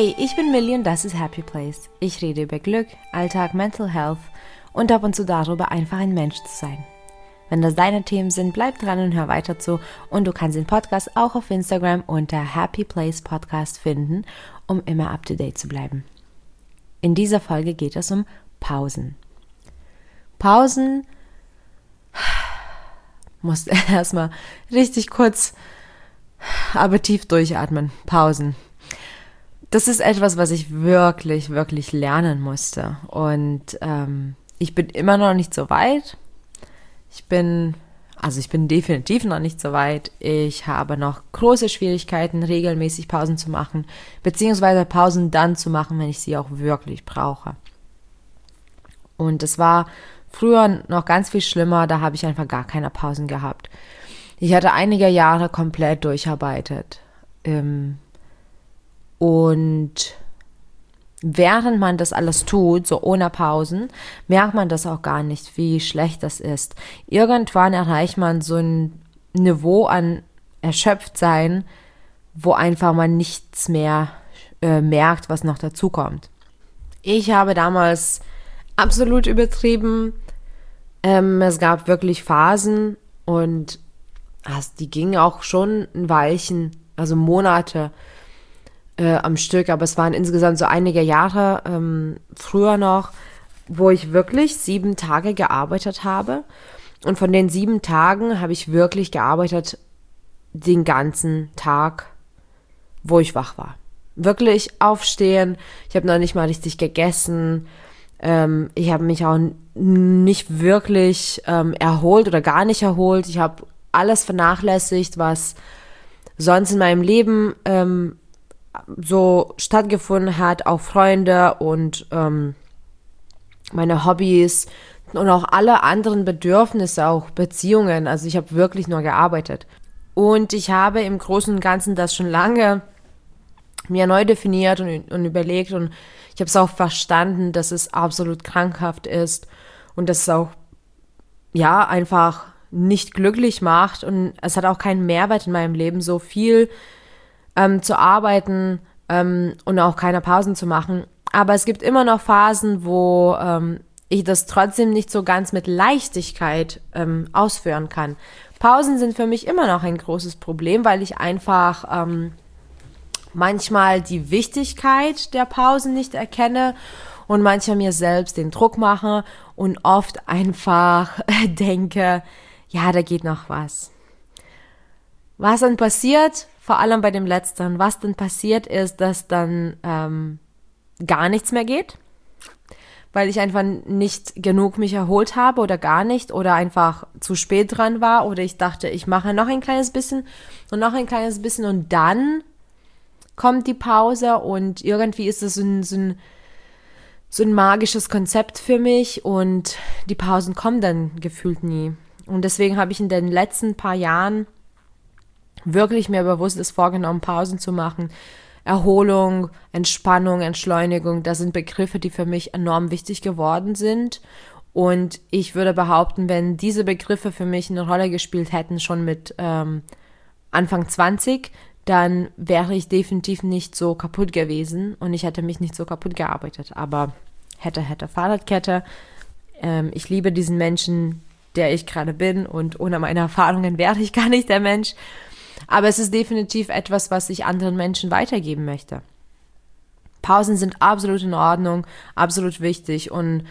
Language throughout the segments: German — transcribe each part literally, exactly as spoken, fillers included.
Hey, ich bin Millie und das ist Happy Place. Ich rede über Glück, Alltag, Mental Health und ab und zu darüber, einfach ein Mensch zu sein. Wenn das deine Themen sind, bleib dran und hör weiter zu. Und du kannst den Podcast auch auf Instagram unter Happy Place Podcast finden, um immer up to date zu bleiben. In dieser Folge geht es um Pausen. Pausen, musst erstmal richtig kurz, aber tief durchatmen. Pausen. Das ist etwas, was ich wirklich, wirklich lernen musste. Und ähm, ich bin immer noch nicht so weit. Ich bin, also ich bin definitiv noch nicht so weit. Ich habe noch große Schwierigkeiten, regelmäßig Pausen zu machen, beziehungsweise Pausen dann zu machen, wenn ich sie auch wirklich brauche. Und es war früher noch ganz viel schlimmer, da habe ich einfach gar keine Pausen gehabt. Ich hatte einige Jahre komplett durcharbeitet. Ähm, Und während man das alles tut, so ohne Pausen, merkt man das auch gar nicht, wie schlecht das ist. Irgendwann erreicht man so ein Niveau an Erschöpftsein, wo einfach man nichts mehr äh, merkt, was noch dazu kommt. Ich habe damals absolut übertrieben. Ähm, es gab wirklich Phasen und also die gingen auch schon ein Weilchen, also Monate, Äh, am Stück, aber es waren insgesamt so einige Jahre ähm, früher noch, wo ich wirklich sieben Tage gearbeitet habe. Und von den sieben Tagen habe ich wirklich gearbeitet den ganzen Tag, wo ich wach war. Wirklich aufstehen, ich habe noch nicht mal richtig gegessen, ähm, ich habe mich auch nicht wirklich ähm, erholt oder gar nicht erholt. Ich habe alles vernachlässigt, was sonst in meinem Leben ähm, so stattgefunden hat, auch Freunde und ähm, meine Hobbys und auch alle anderen Bedürfnisse, auch Beziehungen. Also ich habe wirklich nur gearbeitet. Und ich habe im Großen und Ganzen das schon lange mir neu definiert und, und überlegt und ich habe es auch verstanden, dass es absolut krankhaft ist und dass es auch, ja, einfach nicht glücklich macht und es hat auch keinen Mehrwert in meinem Leben, so viel Ähm, zu arbeiten ähm, und auch keine Pausen zu machen. Aber es gibt immer noch Phasen, wo ähm, ich das trotzdem nicht so ganz mit Leichtigkeit ähm, ausführen kann. Pausen sind für mich immer noch ein großes Problem, weil ich einfach ähm, manchmal die Wichtigkeit der Pausen nicht erkenne und manchmal mir selbst den Druck mache und oft einfach denke, ja, da geht noch was. Was dann passiert, vor allem bei dem Letzteren, was dann passiert ist, dass dann ähm, gar nichts mehr geht, weil ich einfach nicht genug mich erholt habe oder gar nicht oder einfach zu spät dran war oder ich dachte, ich mache noch ein kleines bisschen und noch ein kleines bisschen und dann kommt die Pause und irgendwie ist es so ein, so ein, so ein magisches Konzept für mich und die Pausen kommen dann gefühlt nie. Und deswegen habe ich in den letzten paar Jahren wirklich mir bewusst ist vorgenommen, Pausen zu machen. Erholung, Entspannung, Entschleunigung, das sind Begriffe, die für mich enorm wichtig geworden sind. Und ich würde behaupten, wenn diese Begriffe für mich eine Rolle gespielt hätten, schon mit ähm, Anfang zwanzig, dann wäre ich definitiv nicht so kaputt gewesen und ich hätte mich nicht so kaputt gearbeitet. Aber hätte, hätte, Fahrradkette. Ähm, ich liebe diesen Menschen, der ich gerade bin und ohne meine Erfahrungen wäre ich gar nicht der Mensch. Aber es ist definitiv etwas, was ich anderen Menschen weitergeben möchte. Pausen sind absolut in Ordnung, absolut wichtig und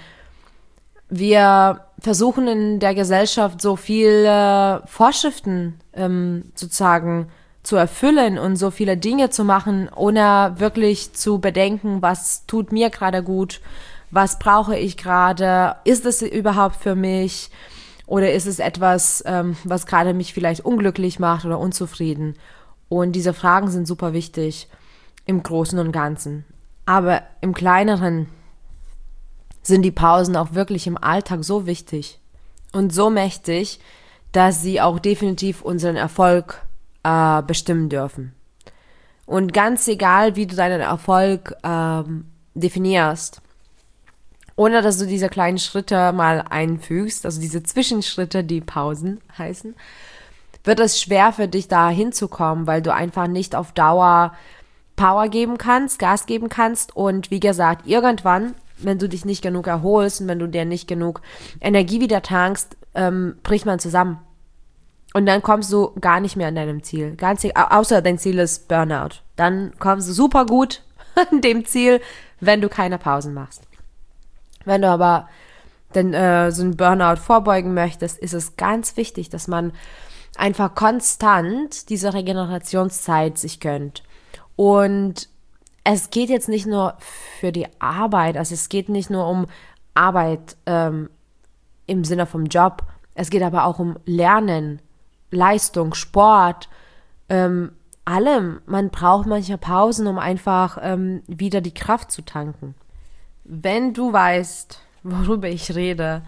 wir versuchen in der Gesellschaft so viele Vorschriften ähm, sozusagen zu erfüllen und so viele Dinge zu machen, ohne wirklich zu bedenken, was tut mir gerade gut, was brauche ich gerade, ist es überhaupt für mich? Oder ist es etwas, ähm, was gerade mich vielleicht unglücklich macht oder unzufrieden? Und diese Fragen sind super wichtig im Großen und Ganzen. Aber im Kleineren sind die Pausen auch wirklich im Alltag so wichtig und so mächtig, dass sie auch definitiv unseren Erfolg äh, bestimmen dürfen. Und ganz egal, wie du deinen Erfolg ähm, definierst, ohne dass du diese kleinen Schritte mal einfügst, also diese Zwischenschritte, die Pausen heißen, wird es schwer für dich da hinzukommen, weil du einfach nicht auf Dauer Power geben kannst, Gas geben kannst und wie gesagt, irgendwann, wenn du dich nicht genug erholst und wenn du dir nicht genug Energie wieder tankst, ähm, bricht man zusammen. Und dann kommst du gar nicht mehr an deinem Ziel. Ganz, außer dein Ziel ist Burnout. Dann kommst du super gut an dem Ziel, wenn du keine Pausen machst. Wenn du aber denn, äh, so einen Burnout vorbeugen möchtest, ist es ganz wichtig, dass man einfach konstant diese Regenerationszeit sich gönnt. Und es geht jetzt nicht nur für die Arbeit, also es geht nicht nur um Arbeit ähm, im Sinne vom Job, es geht aber auch um Lernen, Leistung, Sport, ähm, allem. Man braucht manchmal Pausen, um einfach ähm, wieder die Kraft zu tanken. Wenn du weißt, worüber ich rede,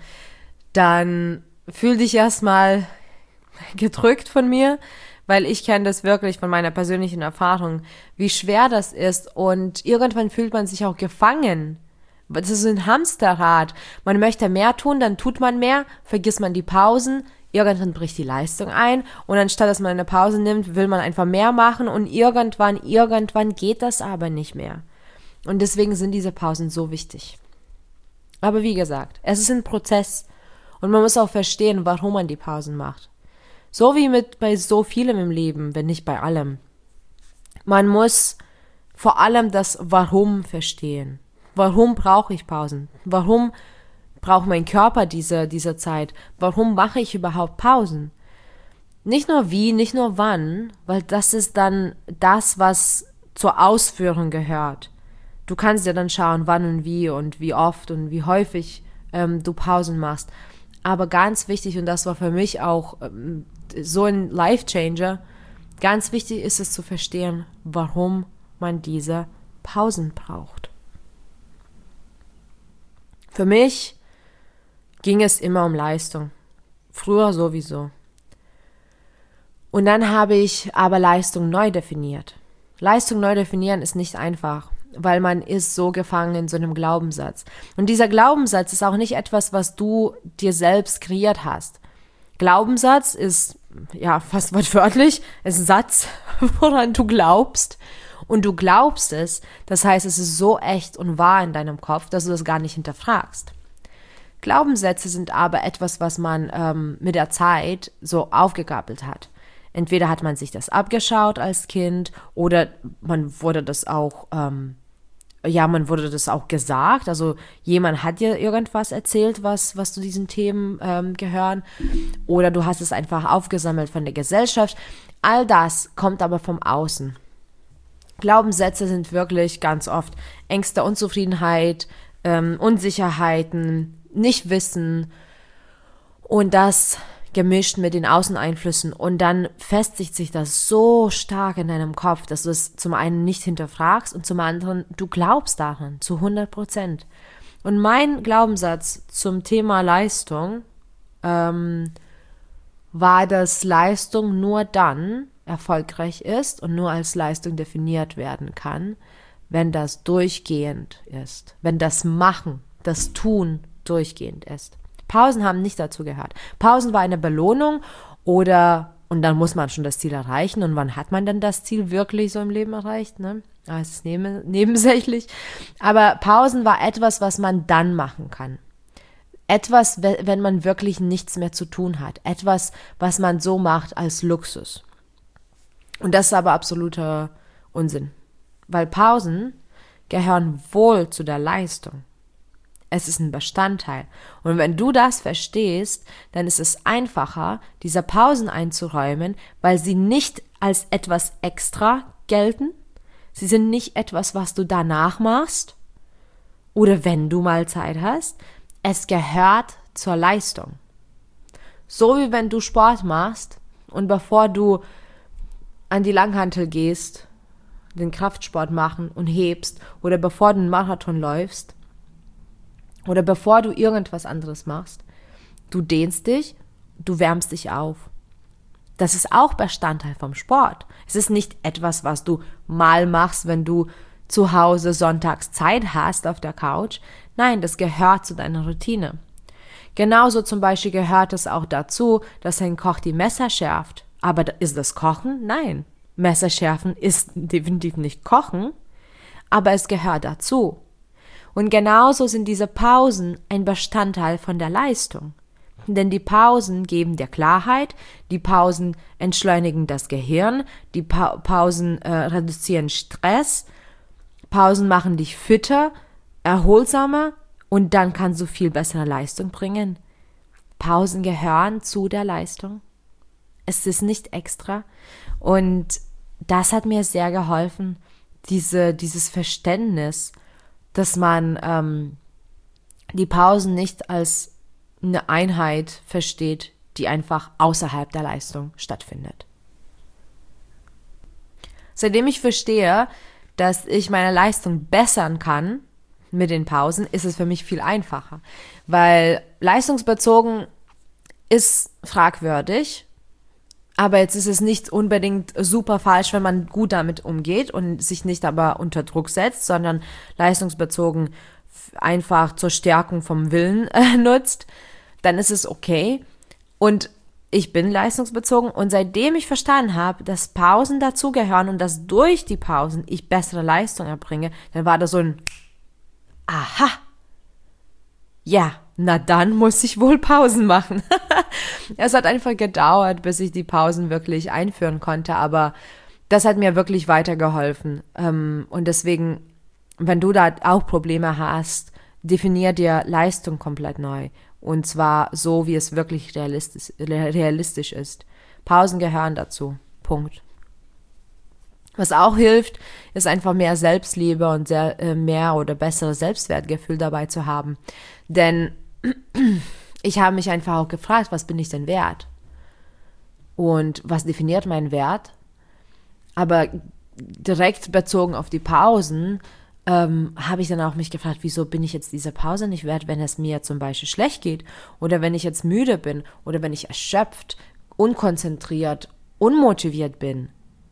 dann fühl dich erstmal gedrückt von mir, weil ich kenne das wirklich von meiner persönlichen Erfahrung, wie schwer das ist und irgendwann fühlt man sich auch gefangen. Das ist ein Hamsterrad. Man möchte mehr tun, dann tut man mehr, vergisst man die Pausen, irgendwann bricht die Leistung ein und anstatt, dass man eine Pause nimmt, will man einfach mehr machen und irgendwann, irgendwann geht das aber nicht mehr. Und deswegen sind diese Pausen so wichtig. Aber wie gesagt, es ist ein Prozess und man muss auch verstehen, warum man die Pausen macht. So wie mit bei so vielem im Leben, wenn nicht bei allem. Man muss vor allem das Warum verstehen. Warum brauche ich Pausen? Warum braucht mein Körper diese, diese Zeit? Warum mache ich überhaupt Pausen? Nicht nur wie, nicht nur wann, weil das ist dann das, was zur Ausführung gehört. Du kannst ja dann schauen, wann und wie und wie oft und wie häufig ähm, du Pausen machst. Aber ganz wichtig, und das war für mich auch ähm, so ein Life-Changer, ganz wichtig ist es zu verstehen, warum man diese Pausen braucht. Für mich ging es immer um Leistung. Früher sowieso. Und dann habe ich aber Leistung neu definiert. Leistung neu definieren ist nicht einfach, weil man ist so gefangen in so einem Glaubenssatz. Und dieser Glaubenssatz ist auch nicht etwas, was du dir selbst kreiert hast. Glaubenssatz ist, ja, fast wortwörtlich, ist ein Satz, woran du glaubst. Und du glaubst es, das heißt, es ist so echt und wahr in deinem Kopf, dass du das gar nicht hinterfragst. Glaubenssätze sind aber etwas, was man ähm, mit der Zeit so aufgegabelt hat. Entweder hat man sich das abgeschaut als Kind oder man wurde das auch, ähm, ja, man wurde das auch gesagt. Also jemand hat dir irgendwas erzählt, was, was zu diesen Themen ähm, gehören. Oder du hast es einfach aufgesammelt von der Gesellschaft. All das kommt aber vom Außen. Glaubenssätze sind wirklich ganz oft Ängste, Unzufriedenheit, ähm, Unsicherheiten, Nichtwissen und das gemischt mit den Außeneinflüssen und dann festigt sich das so stark in deinem Kopf, dass du es zum einen nicht hinterfragst und zum anderen, du glaubst daran zu hundert Prozent. Und mein Glaubenssatz zum Thema Leistung ähm, war, dass Leistung nur dann erfolgreich ist und nur als Leistung definiert werden kann, wenn das durchgehend ist, wenn das Machen, das Tun durchgehend ist. Pausen haben nicht dazu gehört. Pausen war eine Belohnung oder, und dann muss man schon das Ziel erreichen. Und wann hat man denn das Ziel wirklich so im Leben erreicht? Ne? Das ist neben, nebensächlich. Aber Pausen war etwas, was man dann machen kann. Etwas, wenn man wirklich nichts mehr zu tun hat. Etwas, was man so macht als Luxus. Und das ist aber absoluter Unsinn. Weil Pausen gehören wohl zu der Leistung. Es ist ein Bestandteil. Und wenn du das verstehst, dann ist es einfacher, diese Pausen einzuräumen, weil sie nicht als etwas extra gelten. Sie sind nicht etwas, was du danach machst oder wenn du mal Zeit hast. Es gehört zur Leistung. So wie wenn du Sport machst und bevor du an die Langhantel gehst, den Kraftsport machen und hebst oder bevor du einen Marathon läufst, oder bevor du irgendwas anderes machst, du dehnst dich, du wärmst dich auf. Das ist auch Bestandteil vom Sport. Es ist nicht etwas, was du mal machst, wenn du zu Hause sonntags Zeit hast auf der Couch. Nein, das gehört zu deiner Routine. Genauso zum Beispiel gehört es auch dazu, dass ein Koch die Messer schärft. Aber ist das Kochen? Nein. Messer schärfen ist definitiv nicht Kochen, aber es gehört dazu. Und genauso sind diese Pausen ein Bestandteil von der Leistung. Denn die Pausen geben dir Klarheit, die Pausen entschleunigen das Gehirn, die pa- Pausen äh, reduzieren Stress, Pausen machen dich fitter, erholsamer und dann kannst du viel bessere Leistung bringen. Pausen gehören zu der Leistung. Es ist nicht extra. Und das hat mir sehr geholfen, diese, dieses Verständnis, dass man ähm, die Pausen nicht als eine Einheit versteht, die einfach außerhalb der Leistung stattfindet. Seitdem ich verstehe, dass ich meine Leistung bessern kann mit den Pausen, ist es für mich viel einfacher. Weil leistungsbezogen ist fragwürdig, aber jetzt ist es nicht unbedingt super falsch, wenn man gut damit umgeht und sich nicht aber unter Druck setzt, sondern leistungsbezogen einfach zur Stärkung vom Willen äh, nutzt, dann ist es okay. Und ich bin leistungsbezogen und seitdem ich verstanden habe, dass Pausen dazugehören und dass durch die Pausen ich bessere Leistung erbringe, dann war das so ein Aha, ja, na dann muss ich wohl Pausen machen. Es hat einfach gedauert, bis ich die Pausen wirklich einführen konnte, aber das hat mir wirklich weitergeholfen. Und deswegen, wenn du da auch Probleme hast, definier dir Leistung komplett neu. Und zwar so, wie es wirklich realistisch, realistisch ist. Pausen gehören dazu. Punkt. Was auch hilft, ist einfach mehr Selbstliebe und sehr, äh, mehr oder besseres Selbstwertgefühl dabei zu haben. Denn ich habe mich einfach auch gefragt, was bin ich denn wert? Und was definiert meinen Wert? Aber direkt bezogen auf die Pausen ähm, habe ich dann auch mich gefragt, wieso bin ich jetzt diese Pause nicht wert, wenn es mir zum Beispiel schlecht geht oder wenn ich jetzt müde bin oder wenn ich erschöpft, unkonzentriert, unmotiviert bin.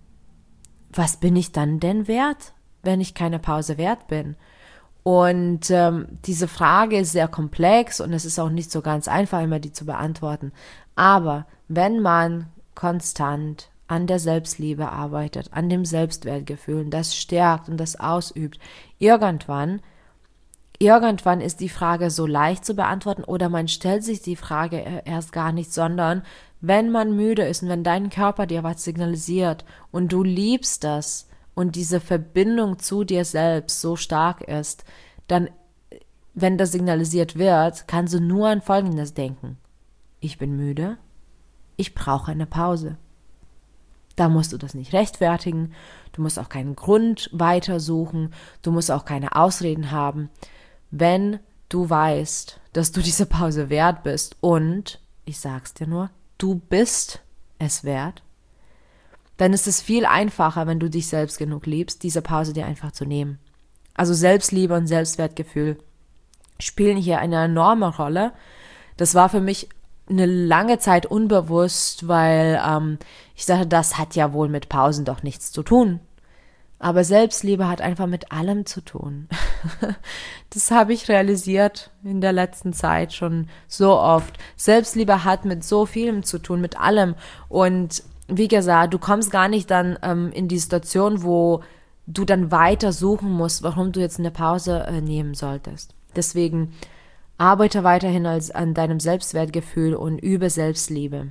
Was bin ich dann denn wert, wenn ich keine Pause wert bin? Und ähm, diese Frage ist sehr komplex und es ist auch nicht so ganz einfach, immer die zu beantworten. Aber wenn man konstant an der Selbstliebe arbeitet, an dem Selbstwertgefühl und das stärkt und das ausübt, irgendwann, irgendwann ist die Frage so leicht zu beantworten oder man stellt sich die Frage erst gar nicht, sondern wenn man müde ist und wenn dein Körper dir was signalisiert und du liebst das und diese Verbindung zu dir selbst so stark ist, dann, wenn das signalisiert wird, kannst du nur an Folgendes denken. Ich bin müde, ich brauche eine Pause. Da musst du das nicht rechtfertigen, du musst auch keinen Grund weitersuchen, du musst auch keine Ausreden haben. Wenn du weißt, dass du diese Pause wert bist und, ich sag's dir nur, du bist es wert, dann ist es viel einfacher, wenn du dich selbst genug liebst, diese Pause dir einfach zu nehmen. Also Selbstliebe und Selbstwertgefühl spielen hier eine enorme Rolle. Das war für mich eine lange Zeit unbewusst, weil ähm, ich dachte, das hat ja wohl mit Pausen doch nichts zu tun. Aber Selbstliebe hat einfach mit allem zu tun. Das habe ich realisiert in der letzten Zeit schon so oft. Selbstliebe hat mit so vielem zu tun, mit allem. Und wie gesagt, du kommst gar nicht dann ähm, in die Situation, wo du dann weiter suchen musst, warum du jetzt eine Pause äh, nehmen solltest. Deswegen arbeite weiterhin als, an deinem Selbstwertgefühl und übe Selbstliebe.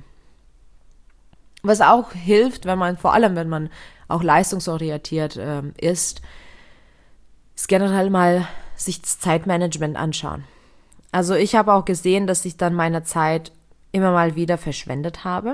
Was auch hilft, wenn man, vor allem wenn man auch leistungsorientiert äh, ist, ist generell mal sich das Zeitmanagement anschauen. Also ich habe auch gesehen, dass ich dann meine Zeit immer mal wieder verschwendet habe.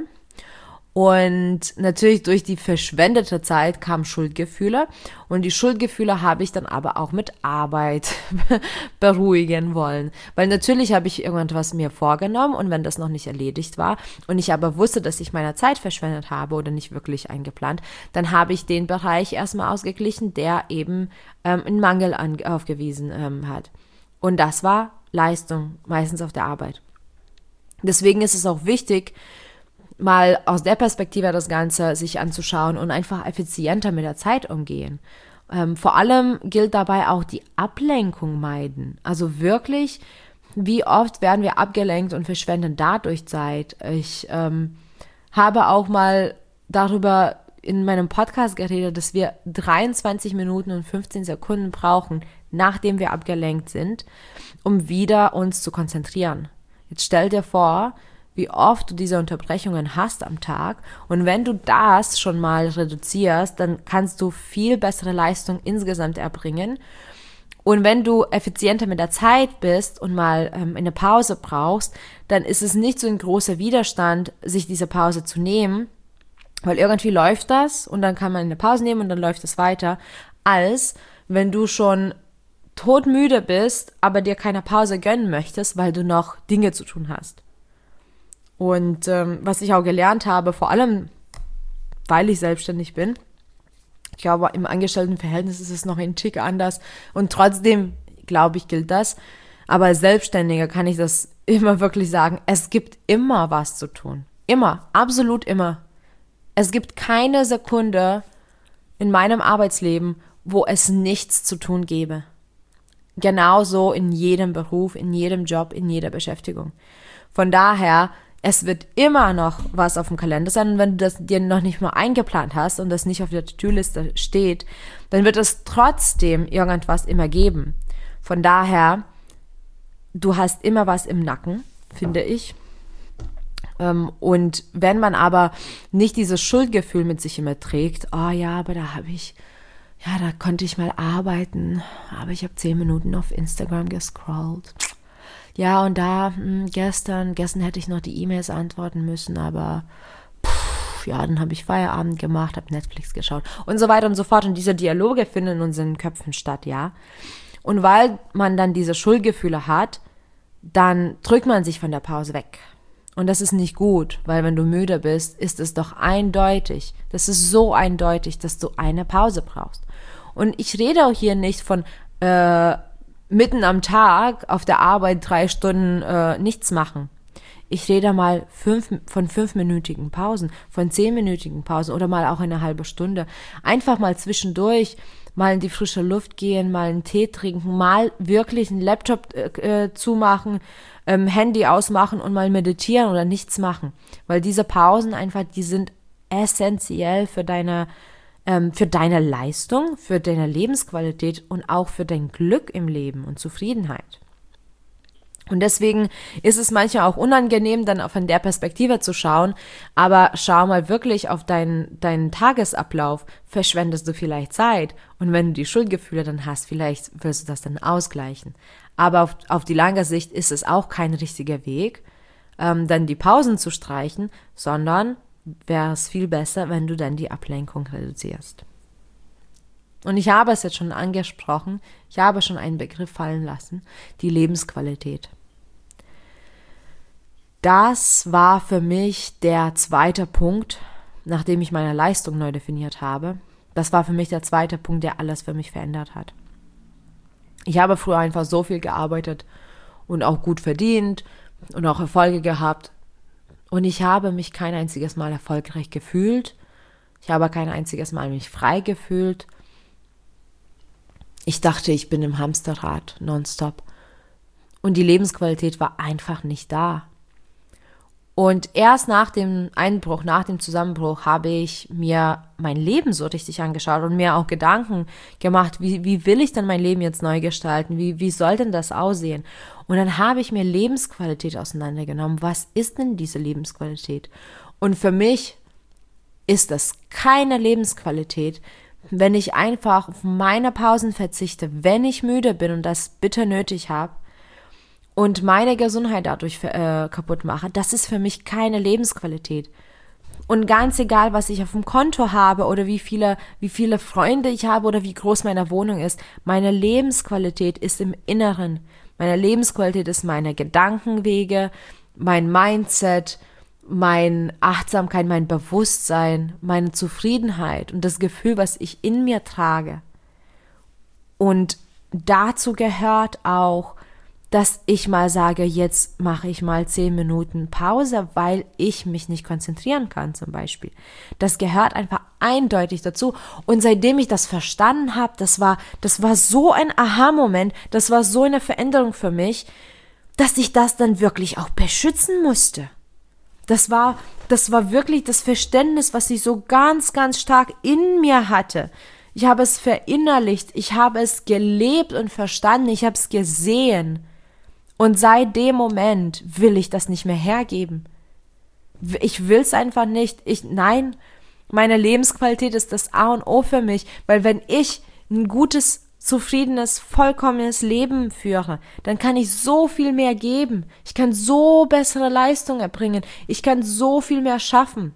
Und natürlich durch die verschwendete Zeit kamen Schuldgefühle und die Schuldgefühle habe ich dann aber auch mit Arbeit beruhigen wollen. Weil natürlich habe ich irgendwas mir vorgenommen und wenn das noch nicht erledigt war und ich aber wusste, dass ich meine Zeit verschwendet habe oder nicht wirklich eingeplant, dann habe ich den Bereich erstmal ausgeglichen, der eben ähm, einen Mangel an, aufgewiesen ähm, hat. Und das war Leistung, meistens auf der Arbeit. Deswegen ist es auch wichtig, mal aus der Perspektive das Ganze sich anzuschauen und einfach effizienter mit der Zeit umgehen. Ähm, vor allem gilt dabei auch die Ablenkung meiden. Also wirklich, wie oft werden wir abgelenkt und verschwenden dadurch Zeit. Ich ähm, habe auch mal darüber in meinem Podcast geredet, dass wir dreiundzwanzig Minuten und fünfzehn Sekunden brauchen, nachdem wir abgelenkt sind, um wieder uns zu konzentrieren. Jetzt stell dir vor, wie oft du diese Unterbrechungen hast am Tag. Und wenn du das schon mal reduzierst, dann kannst du viel bessere Leistung insgesamt erbringen. Und wenn du effizienter mit der Zeit bist und mal ähm, eine Pause brauchst, dann ist es nicht so ein großer Widerstand, sich diese Pause zu nehmen, weil irgendwie läuft das und dann kann man eine Pause nehmen und dann läuft es weiter, als wenn du schon todmüde bist, aber dir keine Pause gönnen möchtest, weil du noch Dinge zu tun hast. Und ähm, was ich auch gelernt habe, vor allem, weil ich selbstständig bin, ich glaube, im Angestelltenverhältnis ist es noch ein Tick anders und trotzdem, glaube ich, gilt das. Aber als Selbstständiger kann ich das immer wirklich sagen, es gibt immer was zu tun. Immer, absolut immer. Es gibt keine Sekunde in meinem Arbeitsleben, wo es nichts zu tun gäbe. Genauso in jedem Beruf, in jedem Job, in jeder Beschäftigung. Von daher, es wird immer noch was auf dem Kalender sein und wenn du das dir noch nicht mal eingeplant hast und das nicht auf der To-Do-Liste steht, dann wird es trotzdem irgendwas immer geben. Von daher, du hast immer was im Nacken, finde ich. Und wenn man aber nicht dieses Schuldgefühl mit sich immer trägt, oh ja, aber da habe ich, ja, da konnte ich mal arbeiten, aber ich habe zehn Minuten auf Instagram gescrollt. Ja, und da mh, gestern, gestern hätte ich noch die E-Mails antworten müssen, aber pff, ja, dann habe ich Feierabend gemacht, habe Netflix geschaut und so weiter und so fort. Und diese Dialoge finden in unseren Köpfen statt, ja. Und weil man dann diese Schuldgefühle hat, dann drückt man sich von der Pause weg. Und das ist nicht gut, weil wenn du müde bist, ist es doch eindeutig, das ist so eindeutig, dass du eine Pause brauchst. Und ich rede auch hier nicht von äh, mitten am Tag auf der Arbeit drei Stunden äh, nichts machen. Ich rede mal fünf, von fünfminütigen Pausen, von zehnminütigen Pausen oder mal auch eine halbe Stunde. Einfach mal zwischendurch mal in die frische Luft gehen, mal einen Tee trinken, mal wirklich einen Laptop äh, zumachen, ähm, Handy ausmachen und mal meditieren oder nichts machen. Weil diese Pausen einfach, die sind essentiell für deine ähm, für deine Leistung, für deine Lebensqualität und auch für dein Glück im Leben und Zufriedenheit. Und deswegen ist es manchmal auch unangenehm, dann von der Perspektive zu schauen, aber schau mal wirklich auf deinen, deinen Tagesablauf, verschwendest du vielleicht Zeit und wenn du die Schuldgefühle dann hast, vielleicht wirst du das dann ausgleichen. Aber auf, auf die lange Sicht ist es auch kein richtiger Weg, ähm, dann die Pausen zu streichen, sondern wäre es viel besser, wenn du dann die Ablenkung reduzierst. Und ich habe es jetzt schon angesprochen, ich habe schon einen Begriff fallen lassen, die Lebensqualität. Das war für mich der zweite Punkt, nachdem ich meine Leistung neu definiert habe. Das war für mich der zweite Punkt, der alles für mich verändert hat. Ich habe früher einfach so viel gearbeitet und auch gut verdient und auch Erfolge gehabt. Und ich habe mich kein einziges Mal erfolgreich gefühlt. Ich habe kein einziges Mal mich frei gefühlt. Ich dachte, ich bin im Hamsterrad nonstop. Und die Lebensqualität war einfach nicht da. Und erst nach dem Einbruch, nach dem Zusammenbruch, habe ich mir mein Leben so richtig angeschaut und mir auch Gedanken gemacht, wie, wie will ich denn mein Leben jetzt neu gestalten? Wie, wie soll denn das aussehen? Und dann habe ich mir Lebensqualität auseinandergenommen. Was ist denn diese Lebensqualität? Und für mich ist das keine Lebensqualität, wenn ich einfach auf meine Pausen verzichte, wenn ich müde bin und das bitter nötig habe und meine Gesundheit dadurch äh, kaputt mache, das ist für mich keine Lebensqualität. Und ganz egal, was ich auf dem Konto habe oder wie viele, wie viele Freunde ich habe oder wie groß meine Wohnung ist, meine Lebensqualität ist im Inneren. Meine Lebensqualität ist meine Gedankenwege, mein Mindset, meine Achtsamkeit, mein Bewusstsein, meine Zufriedenheit und das Gefühl, was ich in mir trage. Und dazu gehört auch, dass ich mal sage, jetzt mache ich mal zehn Minuten Pause, weil ich mich nicht konzentrieren kann zum Beispiel. Das gehört einfach eindeutig dazu. Und seitdem ich das verstanden habe, das war, das war so ein Aha-Moment, das war so eine Veränderung für mich, dass ich das dann wirklich auch beschützen musste. Das war das war wirklich das Verständnis, was ich so ganz, ganz stark in mir hatte. Ich habe es verinnerlicht, ich habe es gelebt und verstanden, ich habe es gesehen. Und seit dem Moment will ich das nicht mehr hergeben. Ich will es einfach nicht. Ich, nein, meine Lebensqualität ist das A und O für mich, weil wenn ich ein gutes, zufriedenes, vollkommenes Leben führe, dann kann ich so viel mehr geben. Ich kann so bessere Leistungen erbringen. Ich kann so viel mehr schaffen.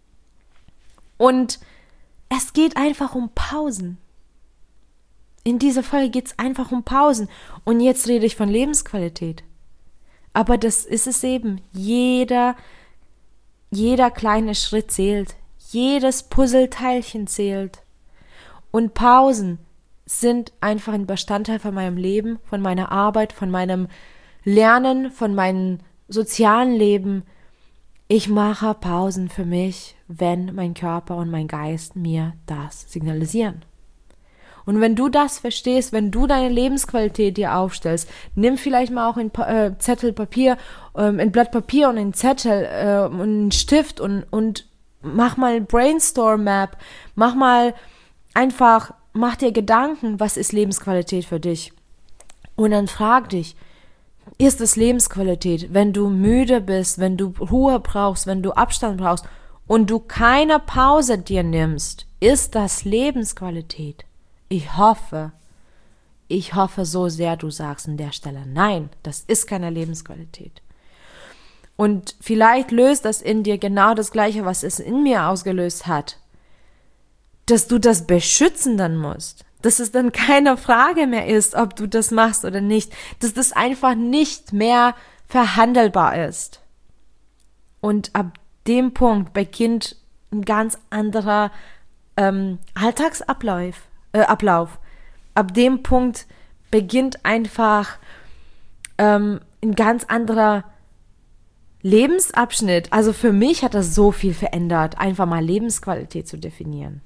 Und es geht einfach um Pausen. In dieser Folge geht es einfach um Pausen. Und jetzt rede ich von Lebensqualität. Aber das ist es eben. Jeder, jeder kleine Schritt zählt. Jedes Puzzleteilchen zählt. Und Pausen sind einfach ein Bestandteil von meinem Leben, von meiner Arbeit, von meinem Lernen, von meinem sozialen Leben. Ich mache Pausen für mich, wenn mein Körper und mein Geist mir das signalisieren. Und wenn du das verstehst, wenn du deine Lebensqualität dir aufstellst, nimm vielleicht mal auch ein äh, Zettel Papier, ähm, ein Blatt Papier und einen Zettel äh, und einen Stift und, und mach mal ein Brainstorm-Map, mach mal einfach, mach dir Gedanken, was ist Lebensqualität für dich? Und dann frag dich, ist es Lebensqualität, wenn du müde bist, wenn du Ruhe brauchst, wenn du Abstand brauchst und du keine Pause dir nimmst? Ist das Lebensqualität? Ich hoffe, ich hoffe so sehr, du sagst an der Stelle, nein, das ist keine Lebensqualität. Und vielleicht löst das in dir genau das Gleiche, was es in mir ausgelöst hat, dass du das beschützen dann musst, dass es dann keine Frage mehr ist, ob du das machst oder nicht, dass das einfach nicht mehr verhandelbar ist. Und ab dem Punkt beginnt ein ganz anderer ähm, Alltagsablauf. Äh, Ablauf. Ab dem Punkt beginnt einfach ähm, ein ganz anderer Lebensabschnitt. Also für mich hat das so viel verändert, einfach mal Lebensqualität zu definieren.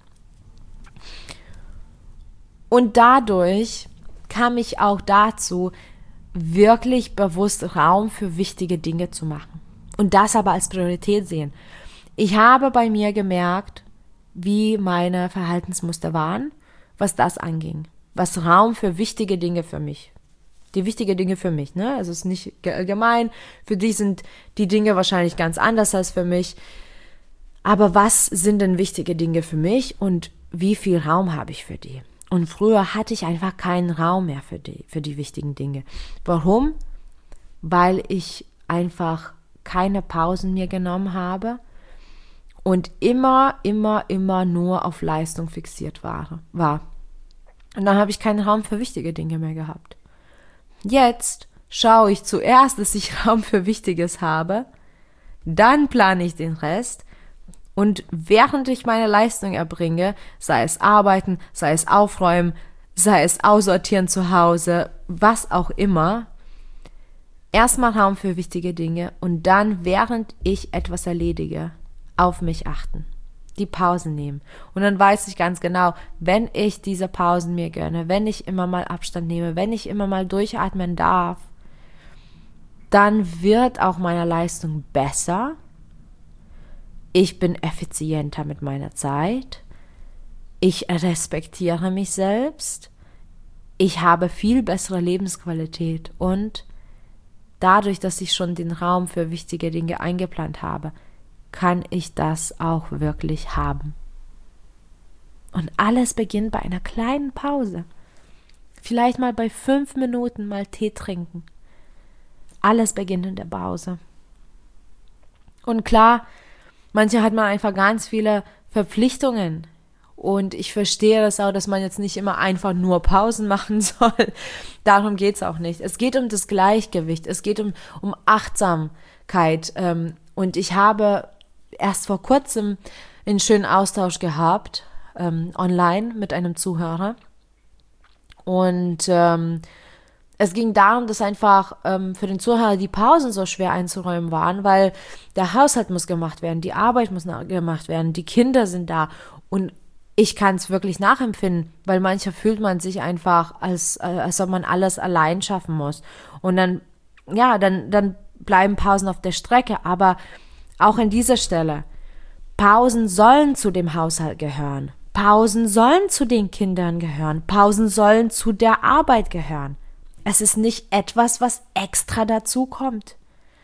Und dadurch kam ich auch dazu, wirklich bewusst Raum für wichtige Dinge zu machen. Und das aber als Priorität sehen. Ich habe bei mir gemerkt, wie meine Verhaltensmuster waren, was das anging. Was Raum für wichtige Dinge für mich. Die wichtigen Dinge für mich, ne? Also es ist nicht allgemein. Für dich sind die Dinge wahrscheinlich ganz anders als für mich. Aber was sind denn wichtige Dinge für mich und wie viel Raum habe ich für die? Und früher hatte ich einfach keinen Raum mehr für die, für die wichtigen Dinge. Warum? Weil ich einfach keine Pausen mir genommen habe und immer, immer, immer nur auf Leistung fixiert war. war. Und dann habe ich keinen Raum für wichtige Dinge mehr gehabt. Jetzt schaue ich zuerst, dass ich Raum für Wichtiges habe, dann plane ich den Rest und während ich meine Leistung erbringe, sei es Arbeiten, sei es Aufräumen, sei es Aussortieren zu Hause, was auch immer, erstmal Raum für wichtige Dinge und dann, während ich etwas erledige, auf mich achten. Die Pausen nehmen. Und dann weiß ich ganz genau, wenn ich diese Pausen mir gönne, wenn ich immer mal Abstand nehme, wenn ich immer mal durchatmen darf, dann wird auch meine Leistung besser. Ich bin effizienter mit meiner Zeit. Ich respektiere mich selbst. Ich habe viel bessere Lebensqualität und dadurch, dass ich schon den Raum für wichtige Dinge eingeplant habe, kann ich das auch wirklich haben. Und alles beginnt bei einer kleinen Pause. Vielleicht mal bei fünf Minuten mal Tee trinken. Alles beginnt in der Pause. Und klar, manche hat man einfach ganz viele Verpflichtungen. Und ich verstehe das auch, dass man jetzt nicht immer einfach nur Pausen machen soll. Darum geht es auch nicht. Es geht um das Gleichgewicht. Es geht um, um Achtsamkeit. Und ich habe erst vor kurzem einen schönen Austausch gehabt, ähm, online mit einem Zuhörer. Und ähm, es ging darum, dass einfach ähm, für den Zuhörer die Pausen so schwer einzuräumen waren, weil der Haushalt muss gemacht werden, die Arbeit muss gemacht werden, die Kinder sind da. Und ich kann es wirklich nachempfinden, weil manchmal fühlt man sich einfach, als, als ob man alles allein schaffen muss. Und dann, ja, dann, dann bleiben Pausen auf der Strecke, aber Auch an dieser Stelle, Pausen sollen zu dem Haushalt gehören. Pausen sollen zu den Kindern gehören. Pausen sollen zu der Arbeit gehören. Es ist nicht etwas, was extra dazu kommt.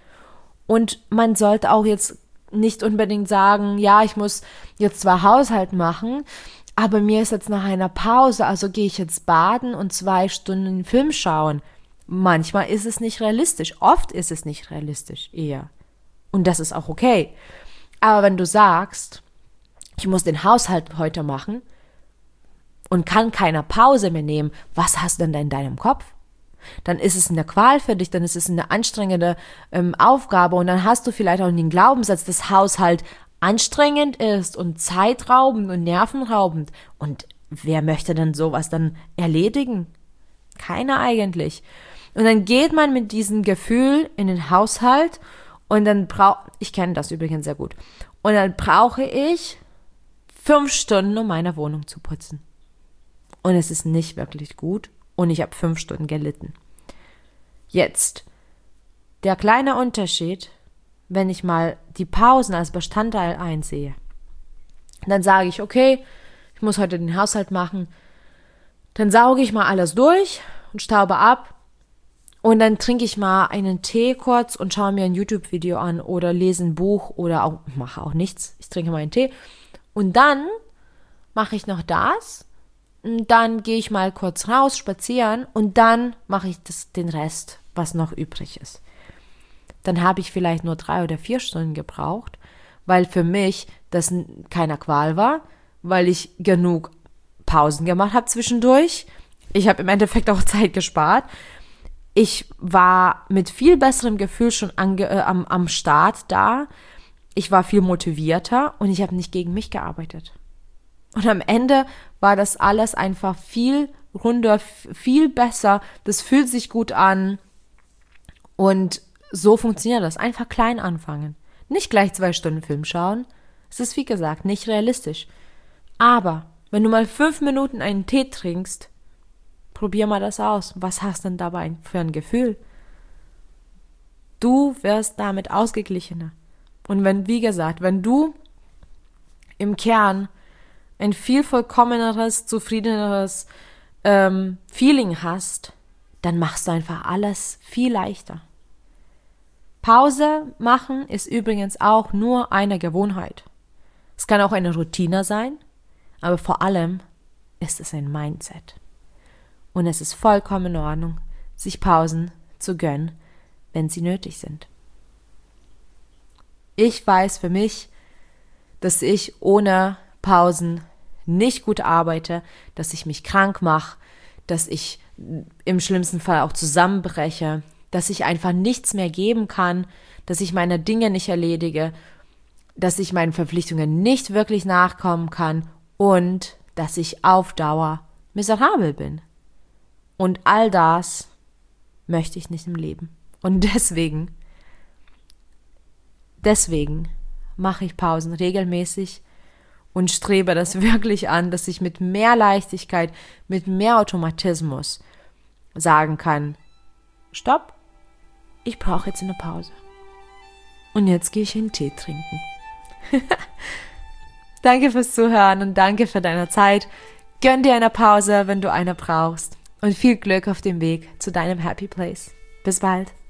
Und man sollte auch jetzt nicht unbedingt sagen, ja, ich muss jetzt zwar Haushalt machen, aber mir ist jetzt nach einer Pause, also gehe ich jetzt baden und zwei Stunden Film schauen. Manchmal ist es nicht realistisch. Oft ist es nicht realistisch, eher. Und das ist auch okay. Aber wenn du sagst, ich muss den Haushalt heute machen und kann keine Pause mehr nehmen, was hast du denn da in deinem Kopf? Dann ist es eine Qual für dich, dann ist es eine anstrengende ähm, Aufgabe und dann hast du vielleicht auch den Glaubenssatz, dass Haushalt anstrengend ist und zeitraubend und nervenraubend. Und wer möchte denn sowas dann erledigen? Keiner eigentlich. Und dann geht man mit diesem Gefühl in den Haushalt und dann brauche, ich kenne das übrigens sehr gut, und dann brauche ich fünf Stunden, um meine Wohnung zu putzen. Und es ist nicht wirklich gut und ich habe fünf Stunden gelitten. Jetzt, der kleine Unterschied, wenn ich mal die Pausen als Bestandteil einsehe, dann sage ich, okay, ich muss heute den Haushalt machen, dann sauge ich mal alles durch und staube ab und dann trinke ich mal einen Tee kurz und schaue mir ein YouTube-Video an oder lese ein Buch oder auch, mache auch nichts, ich trinke mal einen Tee und dann mache ich noch das und dann gehe ich mal kurz raus, spazieren und dann mache ich das, den Rest, was noch übrig ist. Dann habe ich vielleicht nur drei oder vier Stunden gebraucht, weil für mich das keine Qual war, weil ich genug Pausen gemacht habe zwischendurch. Ich habe im Endeffekt auch Zeit gespart. Ich war mit viel besserem Gefühl schon ange, äh, am, am Start da. Ich war viel motivierter und ich habe nicht gegen mich gearbeitet. Und am Ende war das alles einfach viel runder, viel besser. Das fühlt sich gut an und so funktioniert das. Einfach klein anfangen. Nicht gleich zwei Stunden Film schauen. Es ist, wie gesagt, nicht realistisch. Aber wenn du mal fünf Minuten einen Tee trinkst, probier mal das aus. Was hast du denn dabei für ein Gefühl? Du wirst damit ausgeglichener. Und wenn, wie gesagt, wenn du im Kern ein viel vollkommeneres, zufriedeneres ähm, Feeling hast, dann machst du einfach alles viel leichter. Pause machen ist übrigens auch nur eine Gewohnheit. Es kann auch eine Routine sein, aber vor allem ist es ein Mindset. Und es ist vollkommen in Ordnung, sich Pausen zu gönnen, wenn sie nötig sind. Ich weiß für mich, dass ich ohne Pausen nicht gut arbeite, dass ich mich krank mache, dass ich im schlimmsten Fall auch zusammenbreche, dass ich einfach nichts mehr geben kann, dass ich meine Dinge nicht erledige, dass ich meinen Verpflichtungen nicht wirklich nachkommen kann und dass ich auf Dauer miserabel bin. Und all das möchte ich nicht im Leben. Und deswegen, deswegen mache ich Pausen regelmäßig und strebe das wirklich an, dass ich mit mehr Leichtigkeit, mit mehr Automatismus sagen kann, stopp, ich brauche jetzt eine Pause. Und jetzt gehe ich einen Tee trinken. Danke fürs Zuhören und danke für deine Zeit. Gönn dir eine Pause, wenn du eine brauchst. Und viel Glück auf dem Weg zu deinem Happy Place. Bis bald.